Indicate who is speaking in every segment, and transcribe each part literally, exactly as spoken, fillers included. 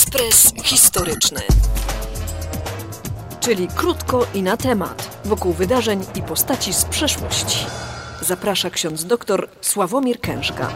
Speaker 1: Ekspres historyczny. Czyli krótko i na temat, wokół wydarzeń i postaci z przeszłości. Zaprasza ksiądz doktor Sławomir Kężka.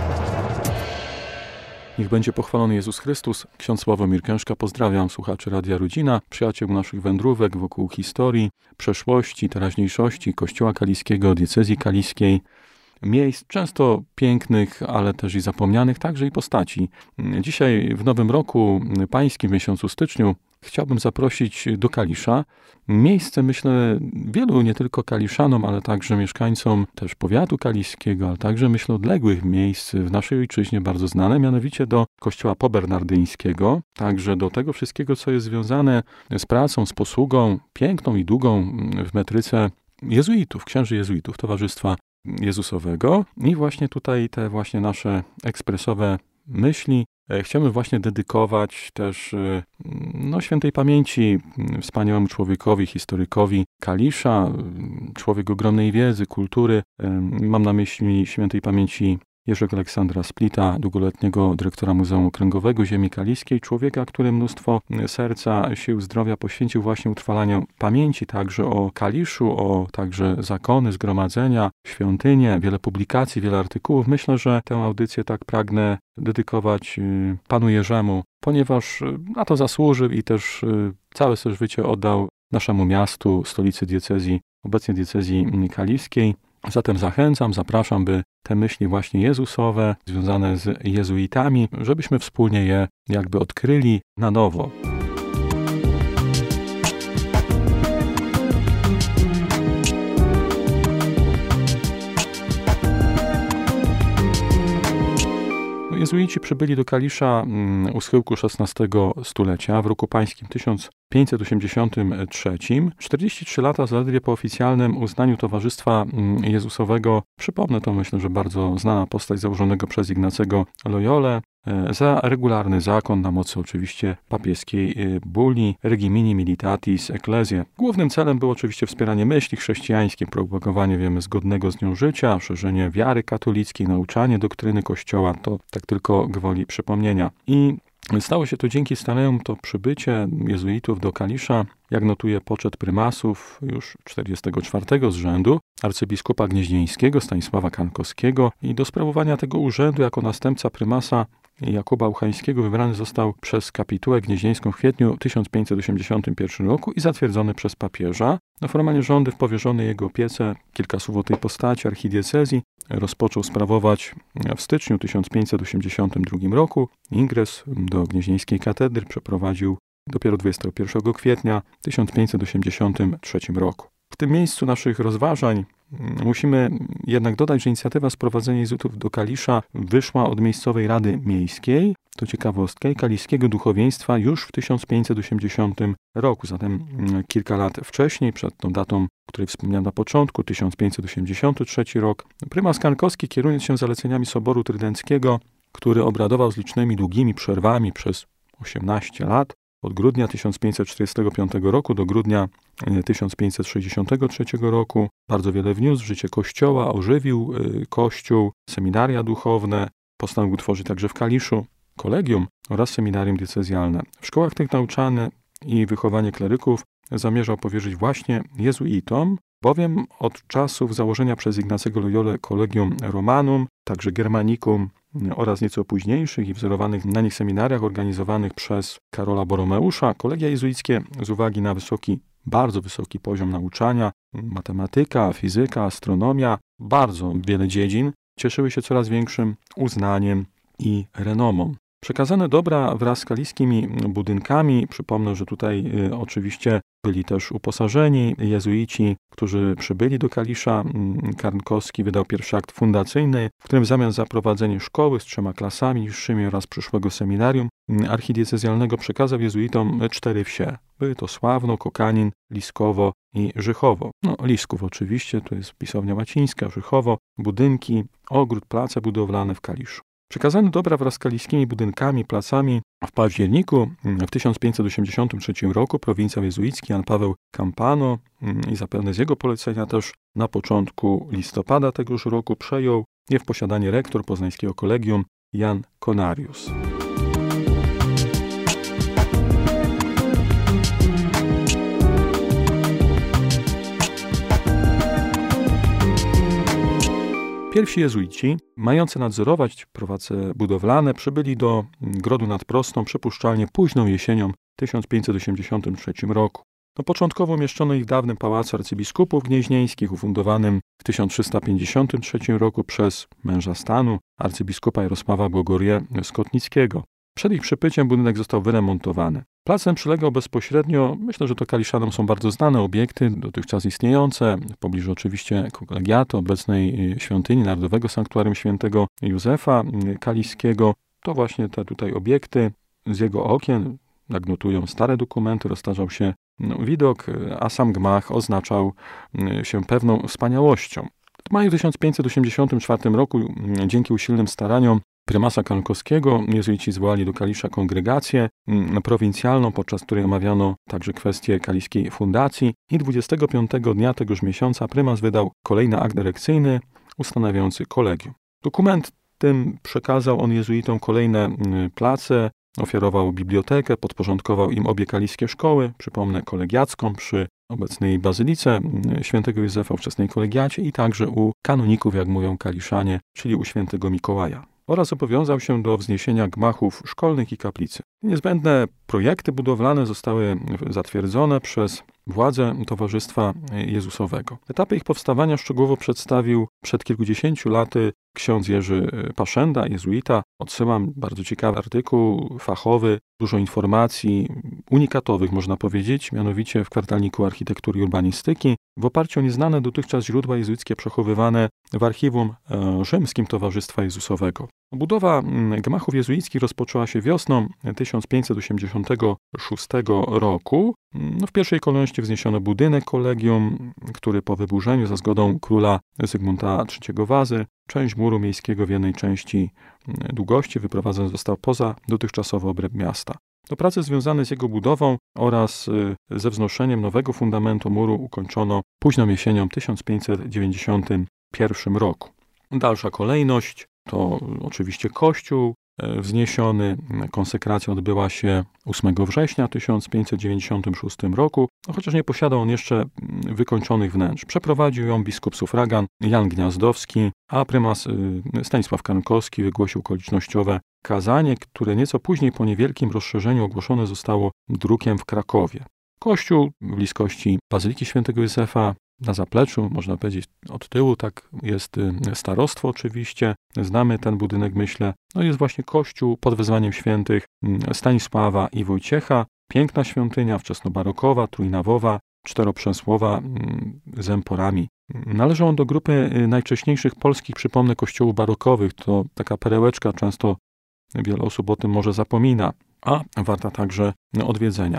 Speaker 2: Niech będzie pochwalony Jezus Chrystus. Ksiądz Sławomir Kężka, pozdrawiam słuchaczy Radia Rodzina, przyjaciół naszych wędrówek wokół historii, przeszłości, teraźniejszości Kościoła Kaliskiego, diecezji kaliskiej, miejsc często pięknych, ale też i zapomnianych, także i postaci. Dzisiaj w Nowym Roku Pańskim, w miesiącu styczniu, chciałbym zaprosić do Kalisza. Miejsce, myślę, wielu nie tylko kaliszanom, ale także mieszkańcom też powiatu kaliskiego, ale także, myślę, odległych miejsc w naszej ojczyźnie bardzo znane, mianowicie do kościoła pobernardyńskiego, także do tego wszystkiego, co jest związane z pracą, z posługą piękną i długą w metryce jezuitów, księży jezuitów, Towarzystwa Jezusowego. I właśnie tutaj te właśnie nasze ekspresowe myśli chciałbym właśnie dedykować też no, świętej pamięci wspaniałemu człowiekowi, historykowi Kalisza, człowiek ogromnej wiedzy, kultury. Mam na myśli świętej pamięci Jerzego Aleksandra Splita, długoletniego dyrektora Muzeum Okręgowego Ziemi Kaliskiej, człowieka, który mnóstwo serca, sił, zdrowia poświęcił właśnie utrwalaniu pamięci także o Kaliszu, o także zakony, zgromadzenia, świątynie, wiele publikacji, wiele artykułów. Myślę, że tę audycję tak pragnę dedykować panu Jerzemu, ponieważ na to zasłużył i też całe swoje życie oddał naszemu miastu, stolicy diecezji, obecnie diecezji kaliskiej. Zatem zachęcam, zapraszam, by te myśli właśnie jezusowe, związane z jezuitami, żebyśmy wspólnie je jakby odkryli na nowo. Jezuici przybyli do Kalisza u schyłku szesnastego stulecia, w roku pańskim tysiąc pięćset osiemdziesiątym trzecim. czterdzieści trzy lata zaledwie po oficjalnym uznaniu Towarzystwa Jezusowego, przypomnę, to myślę, że bardzo znana postać założonego przez Ignacego Loyolę, za regularny zakon na mocy oczywiście papieskiej bulli Regimini Militatis Ecclesiae. Głównym celem było oczywiście wspieranie myśli chrześcijańskiej, propagowanie, wiemy, zgodnego z nią życia, szerzenie wiary katolickiej, nauczanie doktryny Kościoła, to tak tylko gwoli przypomnienia. I stało się to dzięki Stanleyom to przybycie jezuitów do Kalisza, jak notuje poczet prymasów już czterdziestego czwartego z rzędu, arcybiskupa gnieźnieńskiego Stanisława Kankowskiego, i do sprawowania tego urzędu jako następca prymasa Jakuba Uchańskiego wybrany został przez kapitułę gnieźnieńską w kwietniu tysiąc pięćset osiemdziesiątym pierwszym roku i zatwierdzony przez papieża. No, formalnie rządy w powierzonej jego opiece, kilka słów o tej postaci, archidiecezji, rozpoczął sprawować w styczniu tysiąc pięćset osiemdziesiątym drugim roku. Ingres do gnieźnieńskiej katedry przeprowadził dopiero dwudziestego pierwszego kwietnia tysiąc pięćset osiemdziesiątym trzecim roku. W tym miejscu naszych rozważań musimy jednak dodać, że inicjatywa sprowadzenia jezuitów do Kalisza wyszła od miejscowej Rady Miejskiej, to ciekawostka, i kaliskiego duchowieństwa już w tysiąc pięćset osiemdziesiątym roku. Zatem kilka lat wcześniej, przed tą datą, o której wspomniałem na początku, tysiąc pięćset osiemdziesiąty trzeci rok, prymas Kankowski, kierując się zaleceniami Soboru Trydenckiego, który obradował z licznymi długimi przerwami przez osiemnaście lat, od grudnia tysiąc pięćset czterdziestego piątego roku do grudnia tysiąc pięćset sześćdziesiątego trzeciego roku, bardzo wiele wniósł w życie Kościoła, ożywił Kościół, seminaria duchowne, postanowił utworzyć także w Kaliszu kolegium oraz seminarium diecezjalne. W szkołach tych nauczane i wychowanie kleryków zamierzał powierzyć właśnie jezuitom, bowiem od czasów założenia przez Ignacego Loyolę Collegium Romanum, także Germanicum oraz nieco późniejszych i wzorowanych na nich seminariach organizowanych przez Karola Boromeusza, kolegia jezuickie z uwagi na wysoki, bardzo wysoki poziom nauczania, matematyka, fizyka, astronomia, bardzo wiele dziedzin, cieszyły się coraz większym uznaniem i renomą. Przekazane dobra wraz z kaliskimi budynkami, przypomnę, że tutaj y, oczywiście byli też uposażeni jezuici, którzy przybyli do Kalisza. Kankowski wydał pierwszy akt fundacyjny, w którym w zamian za prowadzenie szkoły z trzema klasami niższymi oraz przyszłego seminarium archidiecezjalnego przekazał jezuitom cztery wsie. Były to Sławno, Kokanin, Liskowo i Żychowo. No, Lisków oczywiście, to jest pisownia łacińska, Żychowo, budynki, ogród, place budowlane w Kaliszu. Przekazane dobra wraz z kaliskimi budynkami, placami w październiku w tysiąc pięćset osiemdziesiątym trzecim roku prowincjał jezuicki Jan Paweł Campano i zapewne z jego polecenia też na początku listopada tegoż roku przejął je w posiadanie rektor poznańskiego kolegium Jan Konarius. Pierwsi jezuici, mający nadzorować prace budowlane, przybyli do Grodu nad Prostą przypuszczalnie późną jesienią tysiąc pięćset osiemdziesiątym trzecim roku. No, początkowo umieszczono ich w dawnym pałacu arcybiskupów gnieźnieńskich, ufundowanym w tysiąc trzysta pięćdziesiątym trzecim roku przez męża stanu, arcybiskupa Jarosława Błogorje Skotnickiego. Przed ich przybyciem budynek został wyremontowany. Placem przylegał bezpośrednio, myślę, że to Kaliszanom są bardzo znane obiekty, dotychczas istniejące, w pobliżu oczywiście kolegiatu, obecnej świątyni Narodowego Sanktuarium Świętego Józefa Kaliskiego. To właśnie te tutaj obiekty. Z jego okien, jak notują stare dokumenty, roztarzał się no, widok, a sam gmach oznaczał się pewną wspaniałością. W maju tysiąc pięćset osiemdziesiątym czwartym roku, dzięki usilnym staraniom prymasa Kankowskiego, jezuici zwołali do Kalisza kongregację prowincjalną, podczas której omawiano także kwestie kaliskiej fundacji i dwudziestego piątego dnia tegoż miesiąca prymas wydał kolejny akt dyrekcyjny ustanawiający kolegium. Dokument tym przekazał on jezuitom kolejne place, ofiarował bibliotekę, podporządkował im obie kaliskie szkoły, przypomnę kolegiacką przy obecnej Bazylice Świętego Józefa, ówczesnej kolegiacie i także u kanoników, jak mówią Kaliszanie, czyli u Świętego Mikołaja. Oraz zobowiązał się do wzniesienia gmachów szkolnych i kaplicy. Niezbędne projekty budowlane zostały zatwierdzone przez władze Towarzystwa Jezusowego. Etapy ich powstawania szczegółowo przedstawił przed kilkudziesięciu laty ksiądz Jerzy Paszenda, jezuita. Odsyłam, bardzo ciekawy artykuł fachowy, dużo informacji unikatowych, można powiedzieć, mianowicie w kwartalniku architektury i urbanistyki, w oparciu o nieznane dotychczas źródła jezuickie przechowywane w archiwum rzymskim Towarzystwa Jezusowego. Budowa gmachów jezuickich rozpoczęła się wiosną tysiąc pięćset osiemdziesiątego szóstego roku. No, w pierwszej kolejności wzniesiono budynek kolegium, który po wyburzeniu za zgodą króla Zygmunta trzeciego Wazy część muru miejskiego w jednej części długości wyprowadzony został poza dotychczasowy obręb miasta. Do pracy związane z jego budową oraz ze wznoszeniem nowego fundamentu muru ukończono późną jesienią tysiąc pięćset dziewięćdziesiątym pierwszym roku. Dalsza kolejność to oczywiście kościół wzniesiony. Konsekracja odbyła się ósmego września tysiąc pięćset dziewięćdziesiątym szóstym roku, chociaż nie posiadał on jeszcze wykończonych wnętrz. Przeprowadził ją biskup sufragan Jan Gniazdowski, a prymas Stanisław Kankowski wygłosił okolicznościowe kazanie, które nieco później po niewielkim rozszerzeniu ogłoszone zostało drukiem w Krakowie. Kościół w bliskości Bazyliki Świętego Józefa, na zapleczu, można powiedzieć od tyłu, tak jest starostwo oczywiście. Znamy ten budynek, myślę. No jest właśnie kościół pod wezwaniem świętych Stanisława i Wojciecha. Piękna świątynia, wczesnobarokowa, trójnawowa, czteroprzęsłowa z emporami. Należy on do grupy najwcześniejszych polskich, przypomnę, kościołów barokowych. To taka perełeczka, często wiele osób o tym może zapomina, a warta także odwiedzenia.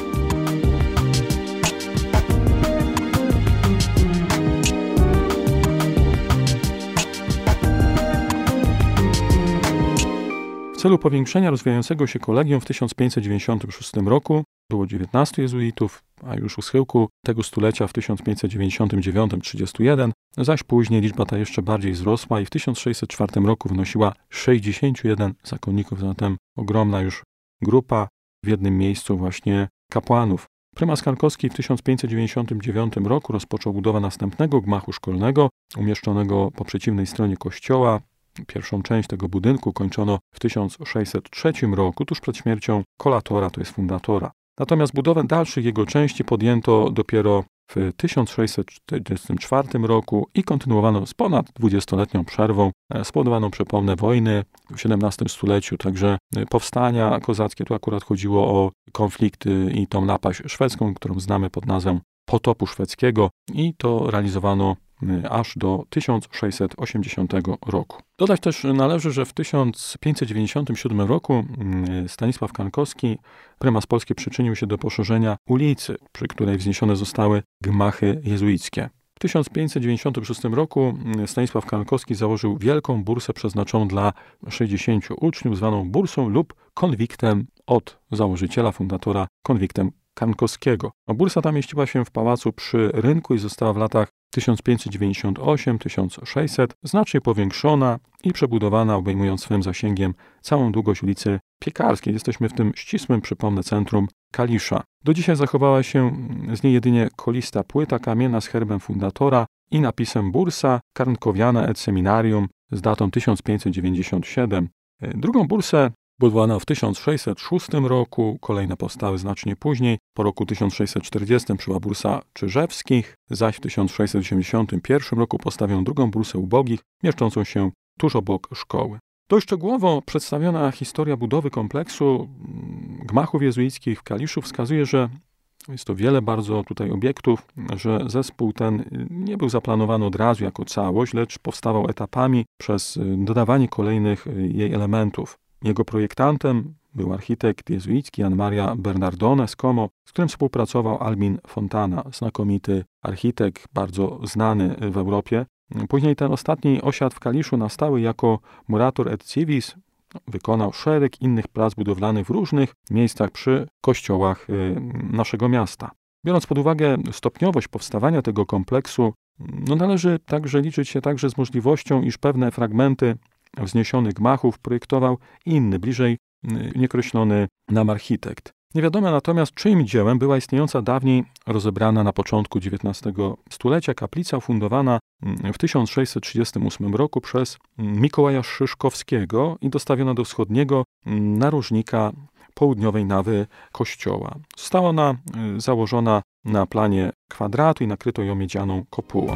Speaker 2: W celu powiększenia rozwijającego się kolegium w tysiąc pięćset dziewięćdziesiątym szóstym roku było dziewiętnastu jezuitów, a już u schyłku tego stulecia w tysiąc pięćset dziewięćdziesiątym dziewiątym trzydziestu jeden, zaś później liczba ta jeszcze bardziej wzrosła i w tysiąc sześćset czwartym roku wynosiła sześćdziesięciu jeden zakonników, zatem ogromna już grupa w jednym miejscu właśnie kapłanów. Prymas Kankowski w tysiąc pięćset dziewięćdziesiątym dziewiątym roku rozpoczął budowę następnego gmachu szkolnego, umieszczonego po przeciwnej stronie kościoła. Pierwszą część tego budynku kończono w tysiąc sześćset trzecim roku, tuż przed śmiercią kolatora, to jest fundatora. Natomiast budowę dalszych jego części podjęto dopiero w tysiąc sześćset czterdziestym czwartym roku i kontynuowano z ponad dwudziestoletnią przerwą, spowodowaną, przypomnę, wojny w siedemnastym stuleciu, także powstania kozackie. Tu akurat chodziło o konflikty i tą napaść szwedzką, którą znamy pod nazwą potopu szwedzkiego i to realizowano aż do tysiąc sześćset osiemdziesiątego roku. Dodać też należy, że w tysiąc pięćset dziewięćdziesiątym siódmym roku Stanisław Kankowski, prymas polski, przyczynił się do poszerzenia ulicy, przy której wzniesione zostały gmachy jezuickie. W tysiąc pięćset dziewięćdziesiątym szóstym roku Stanisław Kankowski założył wielką bursę przeznaczoną dla sześćdziesięciu uczniów, zwaną bursą lub konwiktem od założyciela, fundatora, konwiktem Kankowskiego. Bursa ta mieściła się w pałacu przy rynku i została w latach tysiąc pięćset dziewięćdziesiątym ósmym do tysiąc sześćset znacznie powiększona i przebudowana, obejmując swym zasięgiem całą długość ulicy Piekarskiej. Jesteśmy w tym ścisłym, przypomnę, centrum Kalisza. Do dzisiaj zachowała się z niej jedynie kolista płyta kamienna z herbem fundatora i napisem Bursa Karnkowiana et Seminarium z datą tysiąc pięćset dziewięćdziesiąt siedem. Drugą bursę budowano w tysiąc sześćset szóstym roku, kolejne powstały znacznie później. Po roku tysiąc sześćset czterdziestym przybyła bursa Czyżewskich, zaś w tysiąc sześćset osiemdziesiątym pierwszym roku postawiono drugą bursę ubogich, mieszczącą się tuż obok szkoły. Dość szczegółowo przedstawiona historia budowy kompleksu gmachów jezuickich w Kaliszu wskazuje, że jest to wiele bardzo tutaj obiektów, że zespół ten nie był zaplanowany od razu jako całość, lecz powstawał etapami przez dodawanie kolejnych jej elementów. Jego projektantem był architekt jezuicki Jan Maria Bernardone z Como, z którym współpracował Albin Fontana, znakomity architekt, bardzo znany w Europie. Później ten ostatni osiadł w Kaliszu na stałe jako murator et civis. Wykonał szereg innych prac budowlanych w różnych miejscach przy kościołach naszego miasta. Biorąc pod uwagę stopniowość powstawania tego kompleksu, no należy także liczyć się także z możliwością, iż pewne fragmenty wzniesionych gmachów projektował inny, bliżej nieokreślony nam architekt. Nie wiadomo natomiast, czyim dziełem była istniejąca dawniej rozebrana na początku dziewiętnastego stulecia kaplica ufundowana w tysiąc sześćset trzydziestym ósmym roku przez Mikołaja Szyszkowskiego i dostawiona do wschodniego narożnika południowej nawy kościoła. Została ona założona na planie kwadratu i nakryto ją miedzianą kopułą.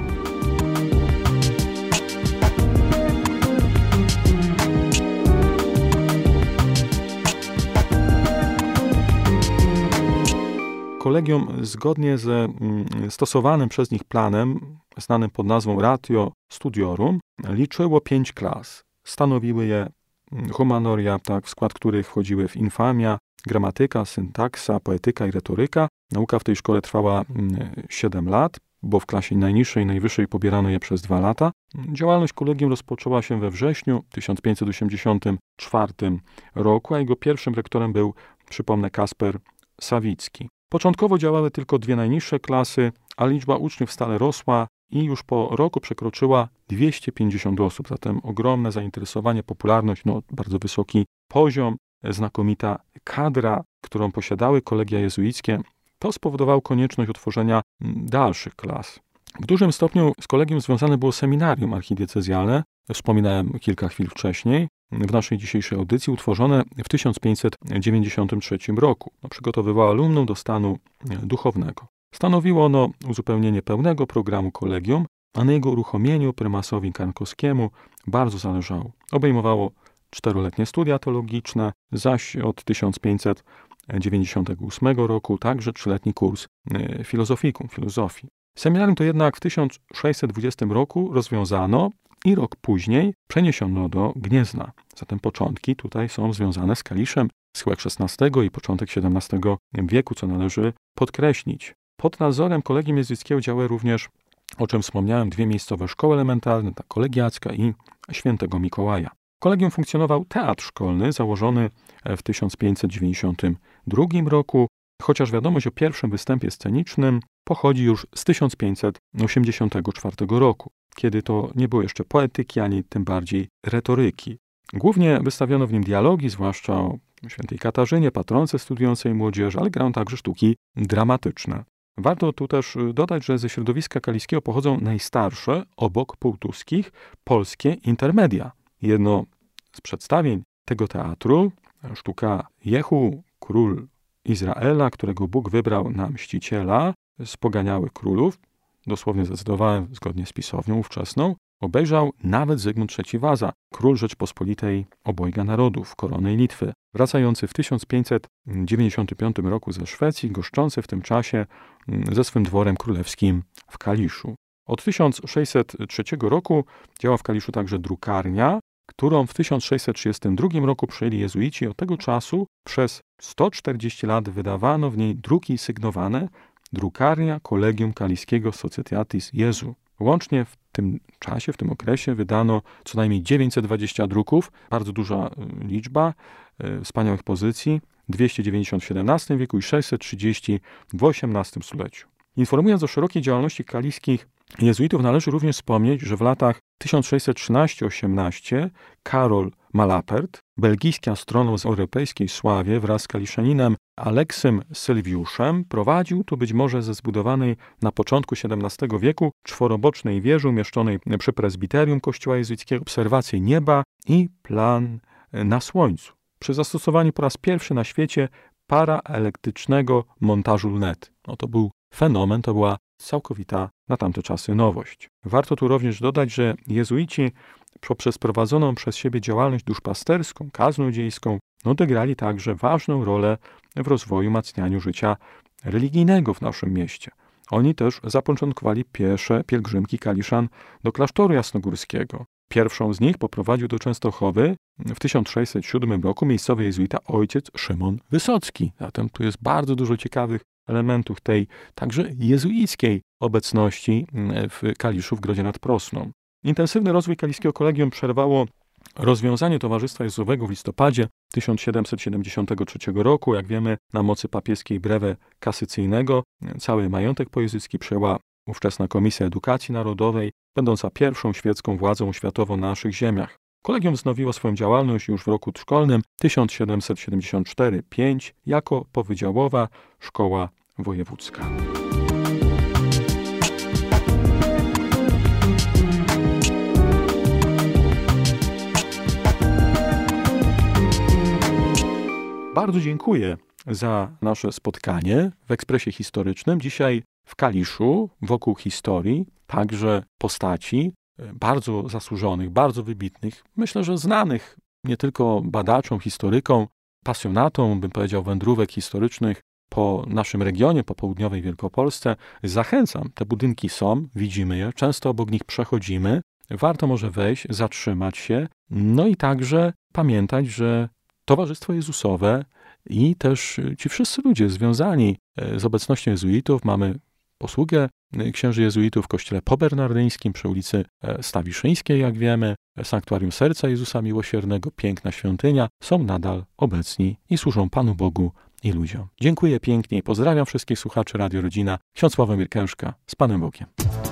Speaker 2: Kolegium zgodnie ze stosowanym przez nich planem, znanym pod nazwą Ratio Studiorum, liczyło pięć klas. Stanowiły je humanoria, tak, w skład których wchodziły w infamia, gramatyka, syntaksa, poetyka i retoryka. Nauka w tej szkole trwała siedem lat, bo w klasie najniższej i najwyższej pobierano je przez dwa lata. Działalność kolegium rozpoczęła się we wrześniu tysiąc pięćset osiemdziesiątym czwartym roku, a jego pierwszym rektorem był, przypomnę, Kasper Sawicki. Początkowo działały tylko dwie najniższe klasy, a liczba uczniów stale rosła i już po roku przekroczyła dwieście pięćdziesiąt osób. Zatem ogromne zainteresowanie, popularność, no, bardzo wysoki poziom, znakomita kadra, którą posiadały kolegia jezuickie. To spowodowało konieczność utworzenia dalszych klas. W dużym stopniu z kolegium związane było seminarium archidiecezjalne, wspominałem kilka chwil wcześniej, w naszej dzisiejszej audycji, utworzone w tysiąc pięćset dziewięćdziesiątym trzecim roku. No, przygotowywało alumnum do stanu duchownego. Stanowiło ono uzupełnienie pełnego programu kolegium, a na jego uruchomieniu prymasowi Karnkowskiemu bardzo zależało. Obejmowało czteroletnie studia teologiczne, zaś od tysiąc pięćset dziewięćdziesiątego ósmego roku także trzyletni kurs filozofikum, filozofii. Seminarium to jednak w tysiąc sześćset dwudziestym roku rozwiązano i rok później przeniesiono do Gniezna. Zatem początki tutaj są związane z Kaliszem, schyłek szesnastego i początek siedemnastego wieku, co należy podkreślić. Pod nadzorem kolegium jezuickiego działały również, o czym wspomniałem, dwie miejscowe szkoły elementarne, ta kolegiacka i Świętego Mikołaja. W kolegium funkcjonował teatr szkolny założony w tysiąc pięćset dziewięćdziesiątym drugim roku, chociaż wiadomość o pierwszym występie scenicznym pochodzi już z tysiąc pięćset osiemdziesiątego czwartego roku, kiedy to nie było jeszcze poetyki, ani tym bardziej retoryki. Głównie wystawiono w nim dialogi, zwłaszcza o świętej Katarzynie, patronce studiującej młodzieży, ale grano także sztuki dramatyczne. Warto tu też dodać, że ze środowiska kaliskiego pochodzą najstarsze, obok półtuskich, polskie intermedia. Jedno z przedstawień tego teatru, sztuka Jehu, król Izraela, którego Bóg wybrał na mściciela z poganiałych królów, dosłownie zdecydowałem zgodnie z pisownią ówczesną, obejrzał nawet Zygmunt trzeci Waza, król Rzeczpospolitej obojga narodów, korony Litwy, wracający w tysiąc pięćset dziewięćdziesiątym piątym roku ze Szwecji, goszczący w tym czasie ze swym dworem królewskim w Kaliszu. Od tysiąc sześćset trzeciego roku działa w Kaliszu także drukarnia, którą w tysiąc sześćset trzydziestym drugim roku przejęli jezuici. Od tego czasu przez sto czterdzieści lat wydawano w niej druki sygnowane Drukarnia Kolegium Kaliskiego Societatis Jezu. Łącznie w tym czasie, w tym okresie wydano co najmniej dziewięćset dwadzieścia druków, bardzo duża liczba e, wspaniałych pozycji, dwieście dziewięćdziesiąt w siedemnastym wieku i sześćset trzydzieści w osiemnastym stuleciu. Informując o szerokiej działalności kaliskich jezuitów, należy również wspomnieć, że w latach tysiąc sześćset trzynaście osiemnaście Karol Malapert, belgijski astronom o europejskiej sławie wraz z kaliszaninem Aleksem Sylwiuszem prowadził tu być może ze zbudowanej na początku siedemnastego wieku czworobocznej wieży umieszczonej przy prezbiterium kościoła jezuickiego obserwację nieba i plan na Słońcu. Przy zastosowaniu po raz pierwszy na świecie paraelektrycznego montażu lunet. No to był fenomen, to była całkowita na tamte czasy nowość. Warto tu również dodać, że jezuici poprzez prowadzoną przez siebie działalność duszpasterską, kaznodziejską, odegrali także ważną rolę w rozwoju, umacnianiu życia religijnego w naszym mieście. Oni też zapoczątkowali pierwsze pielgrzymki kaliszan do klasztoru jasnogórskiego. Pierwszą z nich poprowadził do Częstochowy w tysiąc sześćset siódmym roku miejscowy jezuita ojciec Szymon Wysocki. Zatem tu jest bardzo dużo ciekawych elementów tej także jezuickiej obecności w Kaliszu w Grodzie nad Prosną. Intensywny rozwój kaliskiego kolegium przerwało rozwiązanie Towarzystwa Jezusowego w listopadzie tysiąc siedemset siedemdziesiątego trzeciego roku. Jak wiemy, na mocy papieskiej brewe kasycyjnego cały majątek pojezycki przejęła ówczesna Komisja Edukacji Narodowej, będąca pierwszą świecką władzą oświatową na naszych ziemiach. Kolegium wznowiło swoją działalność już w roku szkolnym tysiąc siedemset siedemdziesiąt cztery pięć jako powydziałowa szkoła wojewódzka. Bardzo dziękuję za nasze spotkanie w Ekspresie Historycznym. Dzisiaj w Kaliszu, wokół historii, także postaci bardzo zasłużonych, bardzo wybitnych, myślę, że znanych nie tylko badaczom, historykom, pasjonatom, bym powiedział, wędrówek historycznych po naszym regionie, po południowej Wielkopolsce. Zachęcam, te budynki są, widzimy je, często obok nich przechodzimy. Warto może wejść, zatrzymać się, no i także pamiętać, że Towarzystwo Jezusowe i też ci wszyscy ludzie związani z obecnością jezuitów, mamy posługę księży jezuitów w kościele pobernardyńskim przy ulicy Stawiszyńskiej, jak wiemy, Sanktuarium Serca Jezusa Miłosiernego, piękna świątynia, są nadal obecni i służą Panu Bogu i ludziom. Dziękuję pięknie i pozdrawiam wszystkich słuchaczy Radio Rodzina. Ksiądz Sławomir Kężka, z Panem Bogiem.